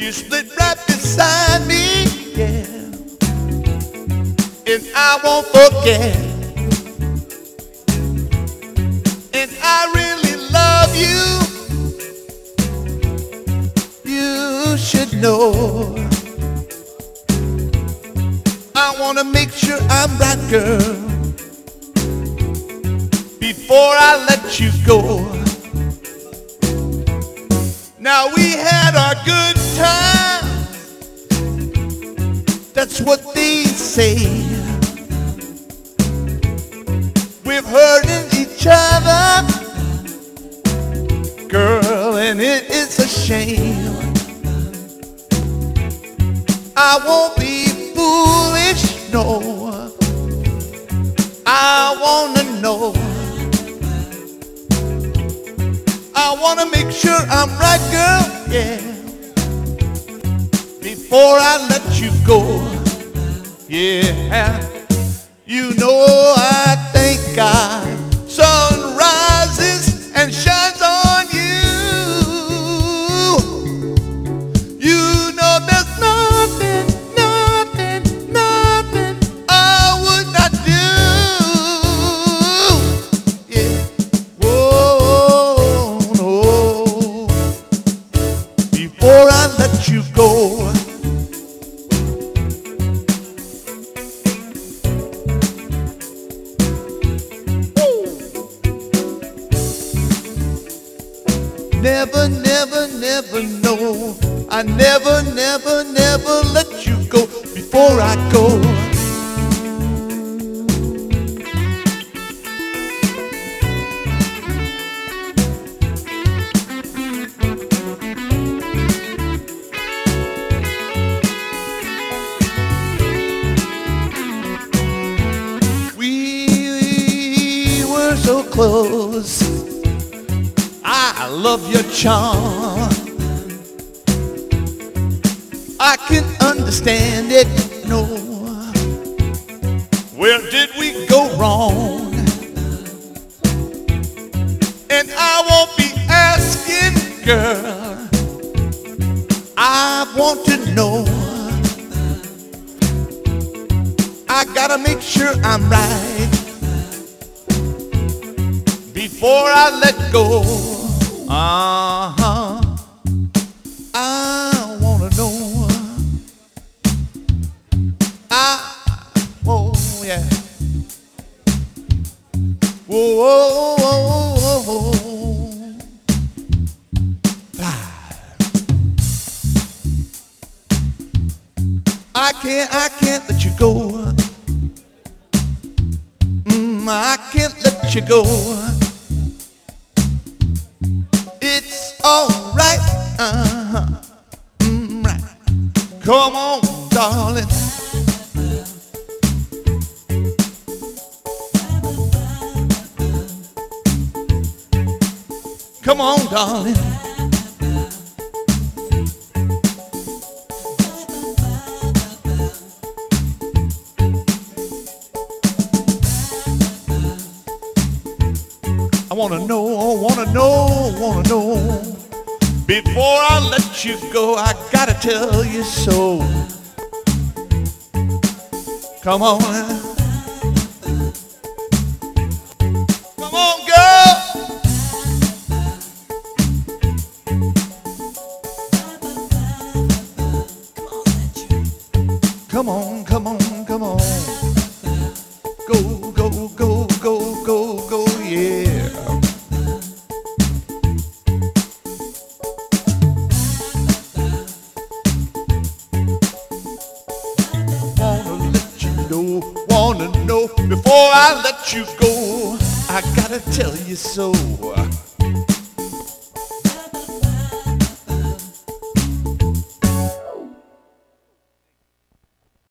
You slid right beside me, yeah, and I won't forget. And I really love you. You should know. I wanna make sure I'm right, girl, before I let you go. Now we had our good time, that's what they say. We've hurting each other, girl, and it is a shame. I won't be foolish, no. I wanna know. I wanna make sure I'm right, girl, yeah, before I let you go. Yeah, you know I thank God sun rises and shines on you. You know there's nothing I would not do. Yeah, whoa, no, before I let you go. Never, never, never, no. I never, never, never let you go before I go. We were so close. I love your charm. I can understand it, no. Where did we go wrong? And I won't be asking, girl, I want to know. I gotta make sure I'm right before I let go. Uh-huh. I wanna know. Oh yeah. Whoa, whoa, whoa, whoa, whoa. I can't let you go. I can't let you go. It's all right, right. Come on, darling. Come on, darling. I wanna know. Before I let you go, I gotta tell you so. Come on. Come on, girl. Come on, come on, come on. Go, go, go, go, go, go, yeah. Wanna know before I let you go. I gotta tell you so.